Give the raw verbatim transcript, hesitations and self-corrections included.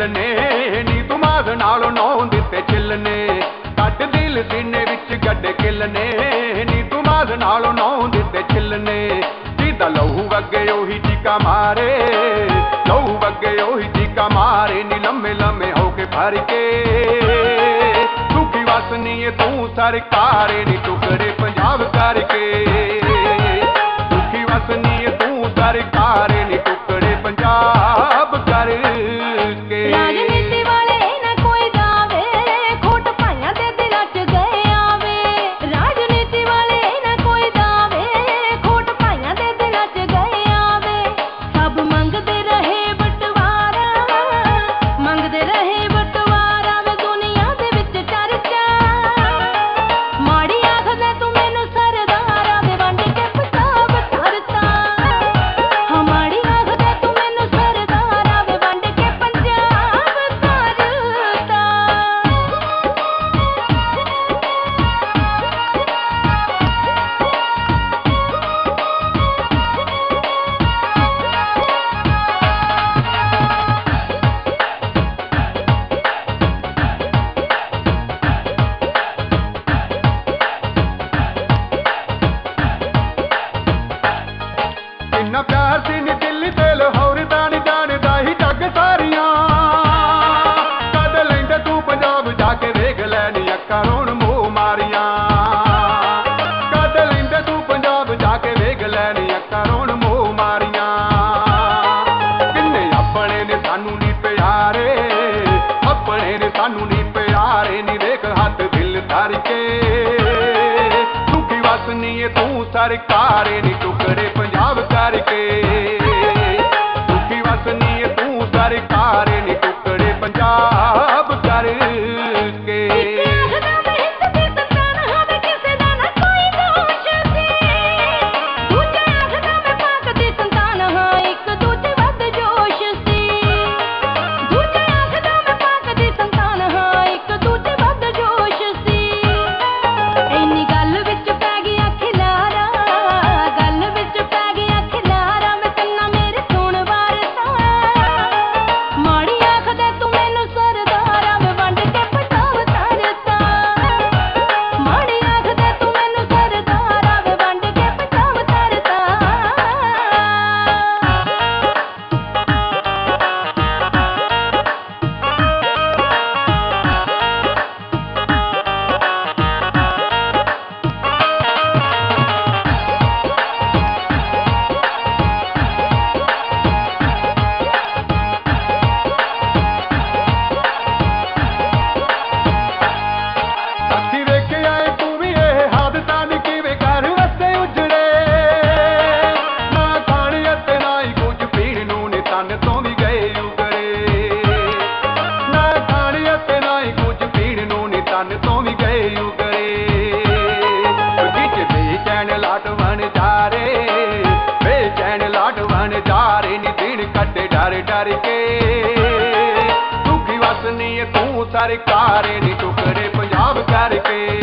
खिलने नी तू माद नालों नौ दिते चिलने कट दिल सीने विच गड्डे किलने नी तू माद नालों नौ दिते चिलने जिदा लहू वगे ओही चीका मारे लहू वगे ओही चीका मारे नी लम्मे लम्मे होके भर के दुखी वसनी तू सरकारे नी टुकड़े पंजाब करके दुखी वसनी तू सरकारे नी टुकड़े पंजाब करके राजनीति वाले ना कोई दावे खोट पाइया ते दिल च गए आवे राजनीति वाले ना कोई दावे खोट पाइया ते दिल च गए आवे सब मंगते रहे बटवारा मंगते रहे बटवारा वे दुनिया दे विच चर्चा माड़ी आखदे तू मैनू सरदारा वे वंड के पंजाब करता हमारी आखदे तू मैनू सरदारा वे वंड के पंजाब करता किन्ना प्यार सी नी दिल्ली ते लाहौर दा नी जानदा ही जग सारियां कद लैंदे तू पंजाब जाके वेख लैनी अक्खां रोण मूंह मारियां कद लैंदे तू पंजाब जाके वेख लैनी अक्खां रोण मूंह मारियां किन्ने अपने ने सानू नी प्यारे अपने ने सानू नी प्यारे नी वेख हथ दिल धर के दुखी वसनी तू सरकारे नी टुकड़े पंजाब करके दुखी वसनी तू सरकारे नी टुकड़े पंजाब करके डर डर के दुखी वसनी तू सरकारे नी टुकड़े पंजाब करके